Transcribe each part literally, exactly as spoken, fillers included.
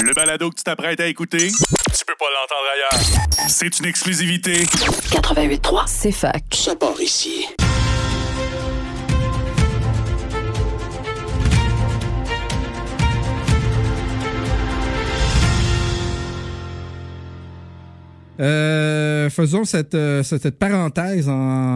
Le balado que tu t'apprêtes à écouter, tu peux pas l'entendre ailleurs. C'est une exclusivité. quatre-vingt-huit trois, c'est fac. Ça part ici. Euh, faisons cette, euh, cette, cette parenthèse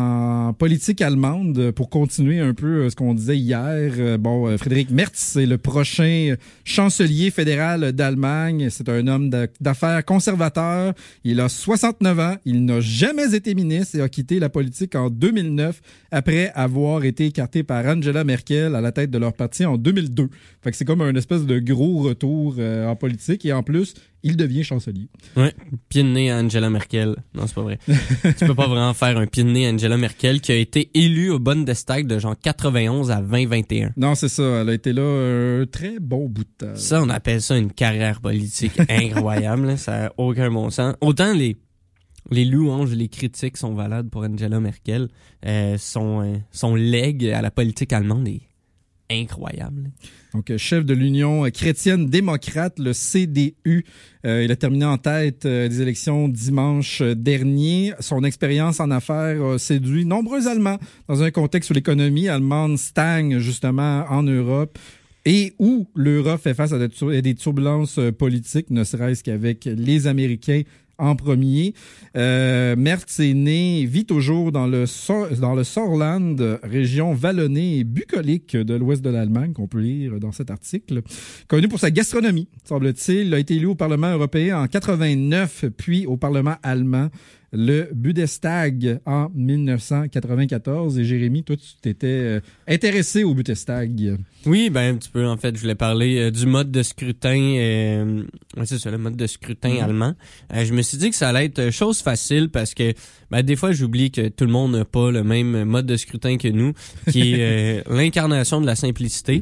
en politique allemande pour continuer un peu euh, ce qu'on disait hier. Euh, bon, euh, Frédéric Merz, c'est le prochain chancelier fédéral d'Allemagne. C'est un homme d'affaires conservateur. Il a soixante-neuf ans. Il n'a jamais été ministre et a quitté la politique en deux mille neuf après avoir été écarté par Angela Merkel à la tête de leur parti en deux mille deux. Fait que c'est comme un espèce de gros retour euh, en politique et en plus, il devient chancelier. Ouais, pied de nez à Angela Merkel. Non, c'est pas vrai. Tu peux pas vraiment faire un pied de nez à Angela Merkel qui a été élue au Bundestag de genre quatre-vingt-onze à vingt vingt et un. Non, c'est ça. Elle a été là un très bon bout de temps. Ça, on appelle ça une carrière politique incroyable. Là. Ça n'a aucun bon sens. Autant les les louanges, les critiques sont valables pour Angela Merkel. Euh, son, euh, son legs à la politique allemande est incroyable. Donc, chef de l'Union chrétienne-démocrate, le C D U. Euh, il a terminé en tête euh, des élections dimanche dernier. Son expérience en affaires a séduit nombreux Allemands dans un contexte où l'économie allemande stagne justement en Europe et où l'Europe fait face à des turbulences politiques, ne serait-ce qu'avec les Américains en premier. Euh, Merz est né, vit toujours dans le, so- dans le Saarland, région vallonnée et bucolique de l'ouest de l'Allemagne, qu'on peut lire dans cet article. Connu pour sa gastronomie, semble-t-il. Il a été élu au Parlement européen en quatre-vingt-neuf, puis au Parlement allemand, le Bundestag en dix-neuf cent quatre-vingt-quatorze. Et Jérémy, toi, tu t'étais euh, intéressé au Bundestag. Oui, ben un petit peu. En fait, je voulais parler euh, du mode de scrutin. Euh, ouais, c'est ça, le mode de scrutin mmh. allemand. Euh, je me suis dit que ça allait être chose facile parce que ben, des fois, j'oublie que tout le monde n'a pas le même mode de scrutin que nous, qui est euh, l'incarnation de la simplicité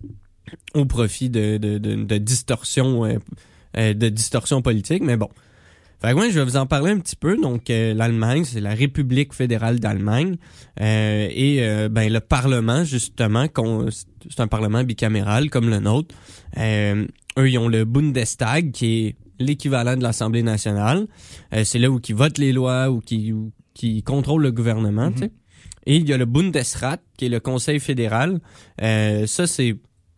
au profit de, de, de, de distorsion, euh, euh, de distorsion politique. Mais bon. Fait que moi, je vais vous en parler un petit peu. Donc, euh, l'Allemagne, c'est la République fédérale d'Allemagne. Euh, et euh, ben le Parlement, justement, qu'on, c'est un Parlement bicaméral comme le nôtre. Euh, eux, ils ont le Bundestag, qui est l'équivalent de l'Assemblée nationale. Euh, c'est là où ils votent les lois, ou qui, où, qui contrôlent le gouvernement, mm-hmm. tu sais. Et il y a le Bundesrat, qui est le Conseil fédéral. Euh, ça, c'est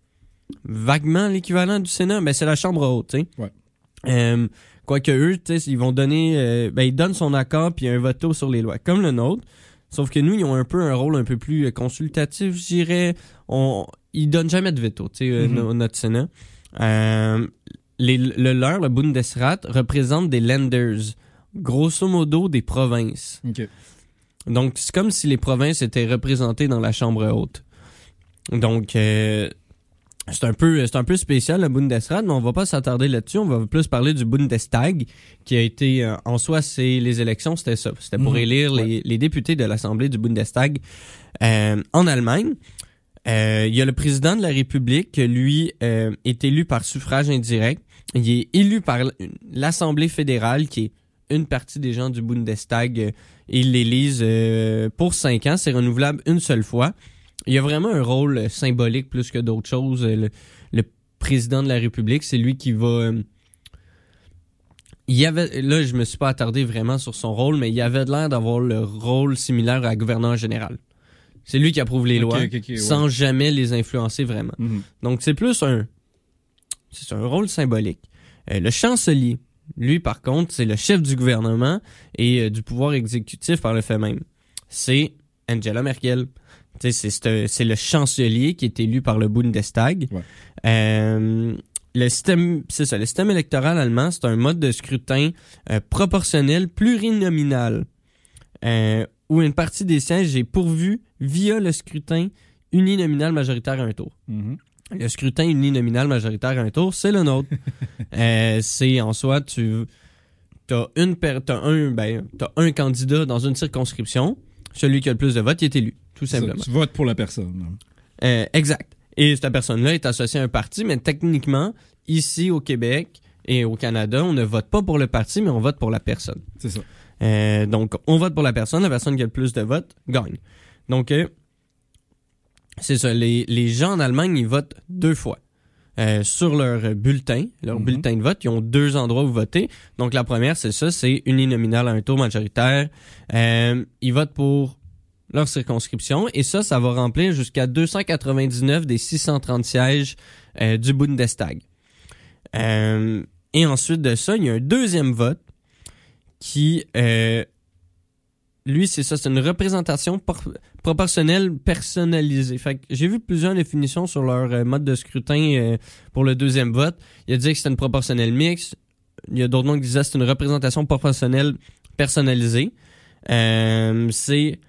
vaguement l'équivalent du Sénat, mais c'est la Chambre haute, tu sais. Ouais. Euh, Quoique eux, tu sais, ils vont donner, euh, ben ils donnent son accord puis un veto sur les lois, comme le nôtre. Sauf que nous, ils ont un peu un rôle un peu plus consultatif, je dirais. On, ils donnent jamais de veto, tu sais, mm-hmm. euh, notre Sénat. Euh, les, le leur, le Bundesrat, représente des Länders, grosso modo des provinces. Okay. Donc c'est comme si les provinces étaient représentées dans la Chambre haute. Donc euh, C'est un peu, c'est un peu spécial, le Bundesrat, mais on va pas s'attarder là-dessus. On va plus parler du Bundestag, qui a été, euh, en soi, c'est les élections, c'était ça. C'était pour mmh, élire ouais. les, les députés de l'Assemblée du Bundestag euh, en Allemagne. Euh, il y a le président de la République, lui, euh, est élu par suffrage indirect. Il est élu par l'Assemblée fédérale, qui est une partie des gens du Bundestag. Euh, ils l'élisent euh, pour cinq ans. C'est renouvelable une seule fois. Il y a vraiment un rôle symbolique plus que d'autres choses. Le, le président de la République, c'est lui qui va... Euh, il y avait, là, je me suis pas attardé vraiment sur son rôle, mais il avait l'air d'avoir le rôle similaire à gouverneur général. C'est lui qui approuve les lois, okay, okay, okay, sans ouais. jamais les influencer vraiment. Mm-hmm. Donc, c'est plus un... C'est un rôle symbolique. Euh, le chancelier, lui, par contre, c'est le chef du gouvernement et euh, du pouvoir exécutif par le fait même. C'est Angela Merkel. C'est, c'est, c'est le chancelier qui est élu par le Bundestag. Ouais. Euh, le système, c'est ça, le système électoral allemand, c'est un mode de scrutin euh, proportionnel plurinominal, euh, où une partie des sièges est pourvue via le scrutin uninominal majoritaire à un tour. Mm-hmm. Le scrutin uninominal majoritaire à un tour, c'est le nôtre. euh, c'est en soi, tu t'as une per, t'as un, ben, t'as un candidat dans une circonscription. Celui qui a le plus de votes, il est élu, tout simplement. Ça, tu votes pour la personne. Euh, exact. Et cette personne-là est associée à un parti, mais techniquement, ici au Québec et au Canada, on ne vote pas pour le parti, mais on vote pour la personne. C'est ça. Euh, donc, on vote pour la personne, la personne qui a le plus de votes gagne. Donc, euh, c'est ça. Les, les gens en Allemagne, ils votent deux fois. euh, sur leur bulletin, leur mm-hmm. bulletin de vote. Ils ont deux endroits où voter. Donc, la première, c'est ça, c'est uninominal à un tour majoritaire. Euh, ils votent pour leur circonscription. Et ça, ça va remplir jusqu'à deux cent quatre-vingt-dix-neuf des six cent trente sièges euh, du Bundestag. Euh, et ensuite de ça, il y a un deuxième vote qui... Euh, Lui, c'est ça, c'est une représentation por- proportionnelle personnalisée. Fait que j'ai vu plusieurs définitions sur leur euh, mode de scrutin euh, pour le deuxième vote. Il a dit que c'était une proportionnelle mixte. Il y a d'autres noms qui disaient que c'est une représentation proportionnelle personnalisée. Euh, c'est...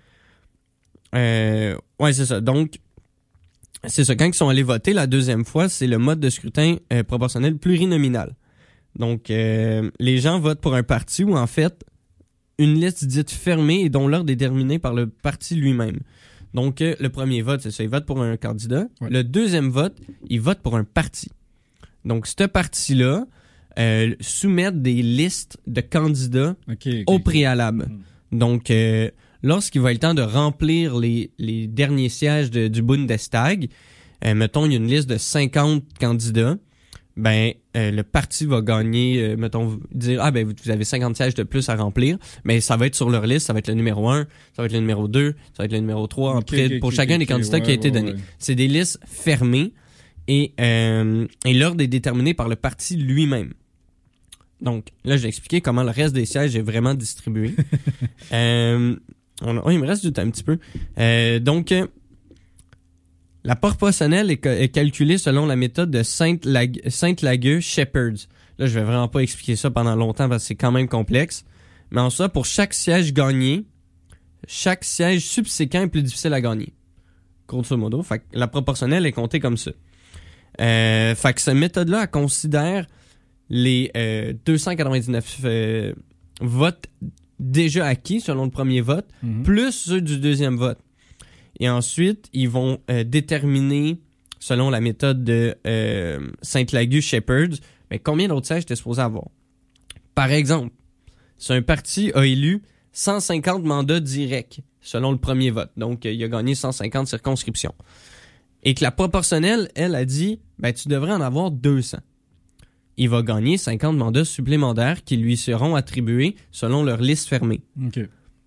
Euh, ouais, c'est ça. Donc, c'est ça. Quand ils sont allés voter la deuxième fois, c'est le mode de scrutin euh, proportionnel plurinominal. Donc, euh, les gens votent pour un parti où, en fait, une liste dite fermée et dont l'ordre est déterminé par le parti lui-même. Donc, euh, le premier vote, c'est ça, il vote pour un candidat. Ouais. Le deuxième vote, il vote pour un parti. Donc, ce parti-là euh, soumet des listes de candidats okay, okay, au préalable. Okay. Donc, euh, lorsqu'il va être le temps de remplir les, les derniers sièges de, du Bundestag, euh, mettons, il y a une liste de cinquante candidats, ben euh, le parti va gagner, euh, mettons, dire, ah ben vous avez cinquante sièges de plus à remplir, mais ça va être sur leur liste, ça va être le numéro un, ça va être le numéro deux, ça va être le numéro trois, okay, après, okay, pour okay, chacun okay, des candidats ouais, qui a été donné. Ouais, ouais. C'est des listes fermées et, euh, et l'ordre est déterminé par le parti lui-même. Donc, là, j'ai expliqué comment le reste des sièges est vraiment distribué. euh, on a, oh, il me reste du temps un petit peu. Euh, donc, euh, la proportionnelle est, ca- est calculée selon la méthode de Sainte-Lagueux-Shepherds. Là, je vais vraiment pas expliquer ça pendant longtemps parce que c'est quand même complexe. Mais en soi, pour chaque siège gagné, chaque siège subséquent est plus difficile à gagner. Grosso modo. Fait que la proportionnelle est comptée comme ça. Euh, fait que cette méthode-là, elle considère les euh, deux cent quatre-vingt-dix-neuf euh, votes déjà acquis selon le premier vote, mm-hmm. plus ceux du deuxième vote. Et ensuite, ils vont euh, déterminer, selon la méthode de euh, Sainte-Lagueux-Shepherds, mais combien d'autres sièges t'es supposé avoir. Par exemple, si un parti a élu cent cinquante mandats directs, selon le premier vote, donc euh, il a gagné cent cinquante circonscriptions, et que la proportionnelle, elle, a dit, ben tu devrais en avoir deux cents. Il va gagner cinquante mandats supplémentaires qui lui seront attribués selon leur liste fermée. OK.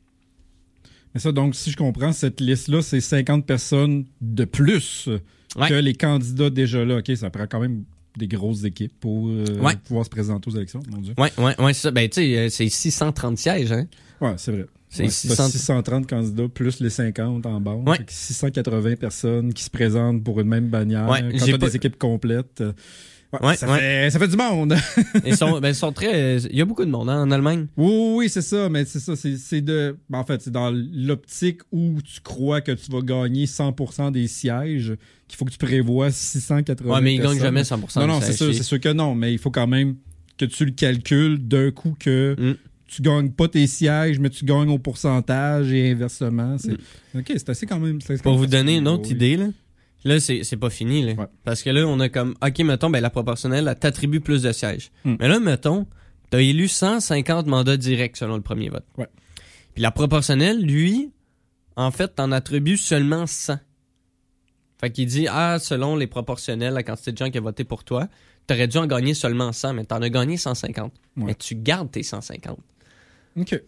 Mais ça, donc, si je comprends, cette liste-là, c'est cinquante personnes de plus ouais. que les candidats déjà là. OK, ça prend quand même des grosses équipes pour euh, ouais. pouvoir se présenter aux élections, mon Dieu. Oui, oui, oui, c'est ça. Ben, tu sais, c'est six cent trente sièges, hein? Oui, c'est vrai. C'est ouais, six cents... six cent trente candidats plus les cinquante en bas. Ouais. six cent quatre-vingts personnes qui se présentent pour une même bannière. Ouais, quand tu as pas... des équipes complètes... Ouais, ouais, ça, ouais. Fait, ça fait du monde. ils sont, ben, ils sont très. Il y a beaucoup de monde hein, en Allemagne. Oui, oui, c'est ça, mais c'est ça, c'est, c'est de. Ben, en fait, c'est dans l'optique où tu crois que tu vas gagner cent pour cent des sièges qu'il faut que tu prévois six cent quatre-vingts. Ouais, mais ils personnes. gagnent jamais cent pour cent. Non, non, c'est sûr, c'est sûr que non, mais il faut quand même que tu le calcules d'un coup que mm. tu gagnes pas tes sièges, mais tu gagnes au pourcentage et inversement. C'est... Mm. Ok, c'est assez quand même. C'est Pour quand vous même donner une beau, autre oui. idée là. Là, c'est, c'est pas fini, là. Ouais. Parce que là, on a comme, OK, mettons, ben, la proportionnelle, elle t'attribue plus de sièges. Mm. Mais là, mettons, t'as élu cent cinquante mandats directs selon le premier vote. Ouais. Puis la proportionnelle, lui, en fait, t'en attribues seulement cent. Fait qu'il dit, ah, selon les proportionnels, la quantité de gens qui ont voté pour toi, t'aurais dû en gagner seulement cent, mais t'en as gagné cent cinquante. Ouais. Mais tu gardes tes cent cinquante. OK.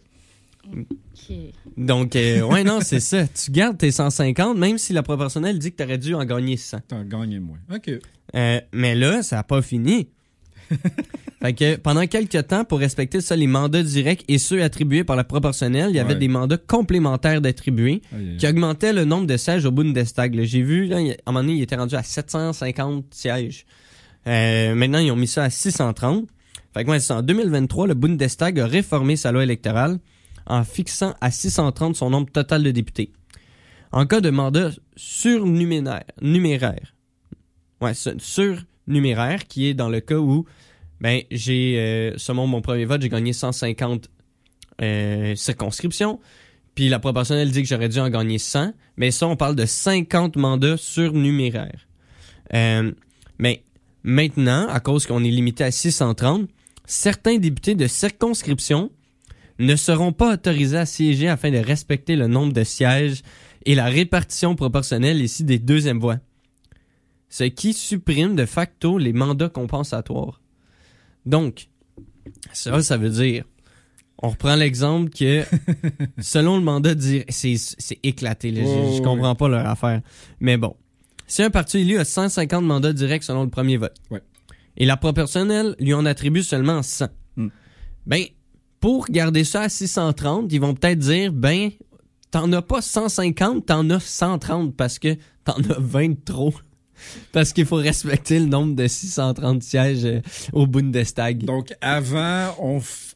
Okay. Donc, euh, ouais, non, c'est ça. Tu gardes tes cent cinquante, même si la proportionnelle dit que t'aurais dû en gagner cent. T'en gagnes moins. OK. Euh, mais là, ça n'a pas fini. Fait que pendant quelques temps, pour respecter ça, les mandats directs et ceux attribués par la proportionnelle, il y avait ouais. des mandats complémentaires d'attribués aïe, aïe. qui augmentaient le nombre de sièges au Bundestag. Là, j'ai vu, là, à un moment donné, il était rendu à sept cent cinquante sièges. Euh, maintenant, ils ont mis ça à six cent trente. Fait que, ouais, c'est en deux mille vingt-trois, le Bundestag a réformé sa loi électorale en fixant à six cent trente son nombre total de députés. En cas de mandat surnuméraire, numéraire, ouais, surnuméraire, qui est dans le cas où, ben, j'ai, euh, selon mon premier vote, j'ai gagné cent cinquante euh, circonscriptions, puis la proportionnelle dit que j'aurais dû en gagner cent, mais ça, on parle de cinquante mandats surnuméraires. Euh, mais maintenant, à cause qu'on est limité à six cent trente, certains députés de circonscription ne seront pas autorisés à siéger afin de respecter le nombre de sièges et la répartition proportionnelle ici des deuxièmes voix. ce qui supprime de facto les mandats compensatoires. Donc, ça, ça veut dire, on reprend l'exemple que selon le mandat direct, c'est, c'est éclaté, là, oh, je, je comprends pas leur affaire. Mais bon, si un parti élu a cent cinquante mandats directs selon le premier vote, ouais. et la proportionnelle lui en attribue seulement cent, mm. ben, pour garder ça à six cent trente, ils vont peut-être dire, ben, t'en as pas cent cinquante, t'en as cent trente parce que t'en as vingt de trop. Parce qu'il faut respecter le nombre de six cent trente sièges euh, au Bundestag. Donc, avant, on, f-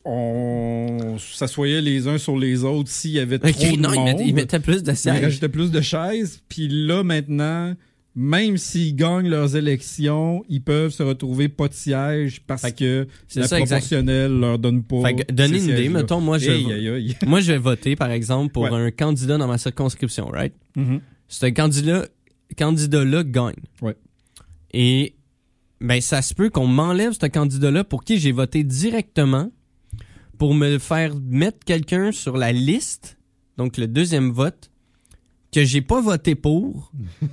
on s'assoyait les uns sur les autres s'il y avait trop okay, de non, monde. Ils mettaient, ils mettaient plus de sièges. Ils rajoutaient plus de chaises. Puis là, maintenant, même s'ils gagnent leurs élections, ils peuvent se retrouver pas de siège parce fait que la ça, proportionnelle exact. Leur donne pas. Fait que, donne une idée, mettons, moi, je, hey, aïe, aïe. moi, je vais voter, par exemple, pour ouais. un candidat dans ma circonscription, right? Mm-hmm. C'est un candidat candidat-là gagne. Ouais. Et ben ça se peut qu'on m'enlève ce candidat-là pour qui j'ai voté directement pour me faire mettre quelqu'un sur la liste, donc le deuxième vote, que j'ai pas voté pour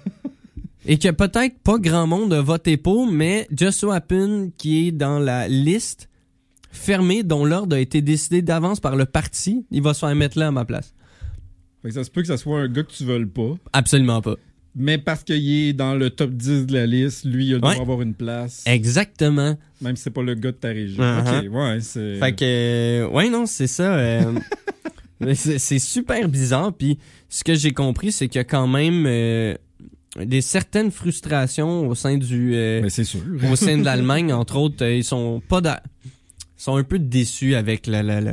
et que peut-être pas grand monde a voté pour, mais just so happen qui est dans la liste fermée dont l'ordre a été décidé d'avance par le parti, il va se faire mettre là à ma place. Fait que ça se peut que ça soit un gars que tu veuilles pas. Absolument pas. Mais parce qu'il est dans le top dix de la liste, lui, il a ouais. avoir une place. Exactement. Même si c'est pas le gars de ta région. Uh-huh. OK, ouais, c'est... Fait que, euh, ouais, non, c'est ça. Euh, c'est, c'est super bizarre. Puis, ce que j'ai compris, c'est qu'il y a quand même euh, des certaines frustrations au sein du... Euh, Mais c'est sûr. au sein de l'Allemagne, entre autres. Euh, ils sont pas... Da- ils sont un peu déçus avec la... la, la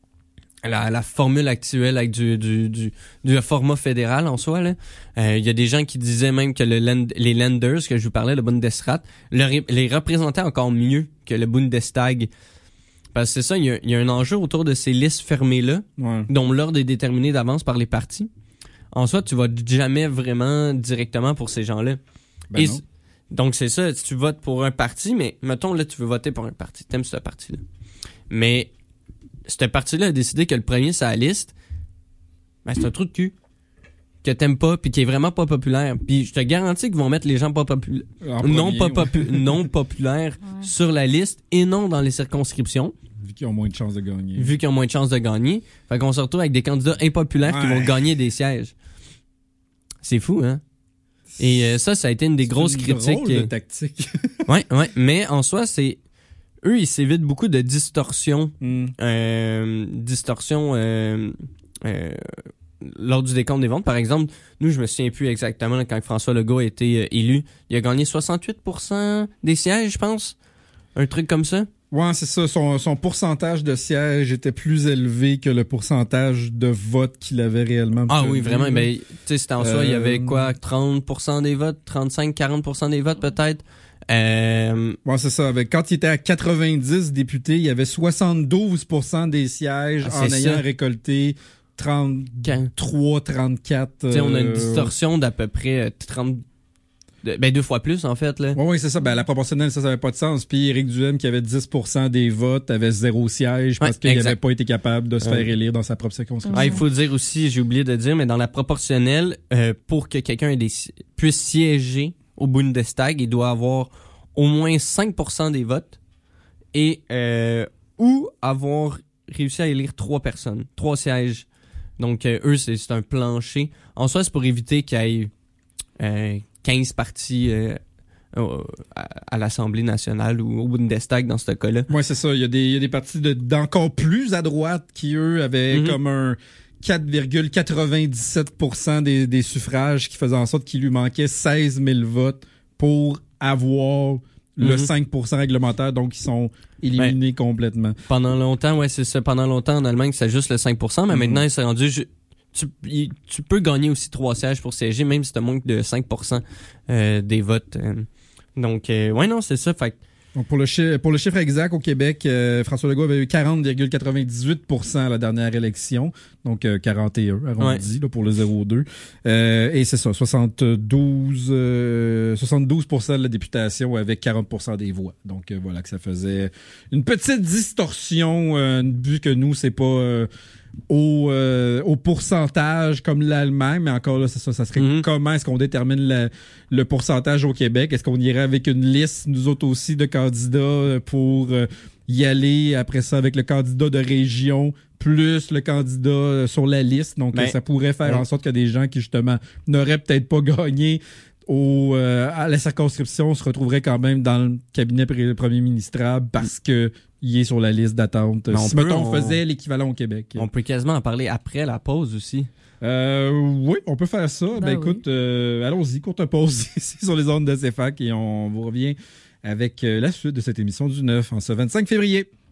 La, la formule actuelle avec du, du, du, du format fédéral en soi. Il euh, y a des gens qui disaient même que le land, les Länders, que je vous parlais, le Bundesrat, le, les représentaient encore mieux que le Bundestag. Parce que c'est ça, il y, y a un enjeu autour de ces listes fermées-là, ouais. dont l'ordre est déterminé d'avance par les partis. En soi, tu votes jamais vraiment directement pour ces gens-là. Ben Et non. Donc c'est ça, tu votes pour un parti, mais mettons là, tu veux voter pour un parti, t'aimes ce parti-là. Mais cette partie-là a décidé que le premier sur la liste, ben c'est un trou de cul. Que t'aimes pas, puis qui est vraiment pas populaire. Puis je te garantis qu'ils vont mettre les gens pas populaires, non, pas popu- non populaires ouais. sur la liste et non dans les circonscriptions. Vu qu'ils ont moins de chances de gagner. Vu qu'ils ont moins de chances de gagner. Fait qu'on se retrouve avec des candidats impopulaires ouais. qui vont gagner des sièges. C'est fou, hein? Et euh, ça, ça a été une des c'est grosses une critiques. Drôle de tactique. ouais, ouais. Mais en soi, c'est... Eux, ils s'évitent beaucoup de distorsions. Mm. Euh, distorsions euh, euh, lors du décompte des ventes. Par exemple, nous, je me souviens plus exactement là, quand François Legault a été euh, élu. Il a gagné soixante-huit pour cent des sièges, je pense. Un truc comme ça. Ouais, c'est ça. Son, son pourcentage de sièges était plus élevé que le pourcentage de votes qu'il avait réellement. Ah oui, vraiment. Mais tu sais, c'était en soi, euh... il y avait quoi, trente pour cent des votes, trente-cinq à quarante pour cent des votes peut-être. Euh... Ouais, c'est ça. Avec, quand il était à quatre-vingt-dix députés, il y avait soixante-douze pour cent des sièges ah, en ayant ça. récolté trente-trois, trente-quatre. Tu sais, on a une euh... distorsion d'à peu près trente... Ben, deux fois plus, en fait, là. Oui, oui, c'est ça. Ben, la proportionnelle, ça, ça n'avait pas de sens. Puis Éric Duhaime, qui avait dix pour cent des votes, avait zéro siège parce ouais, qu'il n'avait pas été capable de se ouais. faire élire dans sa propre circonscription. Ah, il faut dire aussi, j'ai oublié de dire, mais dans la proportionnelle, euh, pour que quelqu'un ait des, puisse siéger au Bundestag, il doit avoir au moins cinq pour cent des votes et euh, ou avoir réussi à élire trois personnes, trois sièges. Donc, euh, eux, c'est, c'est un plancher. En soi, c'est pour éviter qu'il y ait... Euh, quinze partis euh, à, à l'Assemblée nationale ou au Bundestag dans ce cas-là. Oui, c'est ça. Il y a des, il y a des partis de, d'encore plus à droite qui, eux, avaient mm-hmm. comme un quatre virgule quatre-vingt-dix-sept pour cent des, des suffrages qui faisaient en sorte qu'il lui manquait seize mille votes pour avoir le mm-hmm. cinq pour cent réglementaire. Donc, ils sont éliminés ouais. complètement. Pendant longtemps, ouais, c'est ça. Pendant longtemps, en Allemagne, c'est juste le cinq pour cent, mais mm-hmm. maintenant, il s'est rendu... Je... Tu, tu peux gagner aussi trois sièges pour siéger, même si tu manques de cinq pour cent euh, des votes. Euh. Donc, euh, ouais, non, c'est ça. Fait Donc, pour le, chi- pour le chiffre exact, au Québec, euh, François Legault avait eu quarante virgule quatre-vingt-dix-huit pour cent à la dernière élection. Donc, euh, quarante et un, arrondi, ouais. là, pour le zéro virgule deux. Euh, et c'est ça, soixante-douze, euh, soixante-douze pour cent de la députation avec quarante pour cent des voix. Donc, euh, voilà, que ça faisait une petite distorsion, euh, vu que nous, c'est pas... Euh, au, euh, au pourcentage comme l'Allemagne, mais encore là, c'est ça, ça serait Mm-hmm. comment est-ce qu'on détermine la, le pourcentage au Québec? Est-ce qu'on irait avec une liste, nous autres aussi, de candidats pour euh, y aller après ça avec le candidat de région plus le candidat euh, sur la liste? Donc, Ben, ça pourrait faire ouais. en sorte que des gens qui, justement, n'auraient peut-être pas gagné au, euh, à la circonscription se retrouveraient quand même dans le cabinet pré- premier ministrable parce que il est sur la liste d'attente. Mais on Si, peut, mettons, on on- faisait l'équivalent au Québec. On peut quasiment en parler après la pause aussi. Euh, oui, on peut faire ça. Ben, Ben écoute, euh, allons-y, courte pause ici sur les ondes de C F A C et on vous revient avec euh, la suite de cette émission du neuf en ce vingt-cinq février.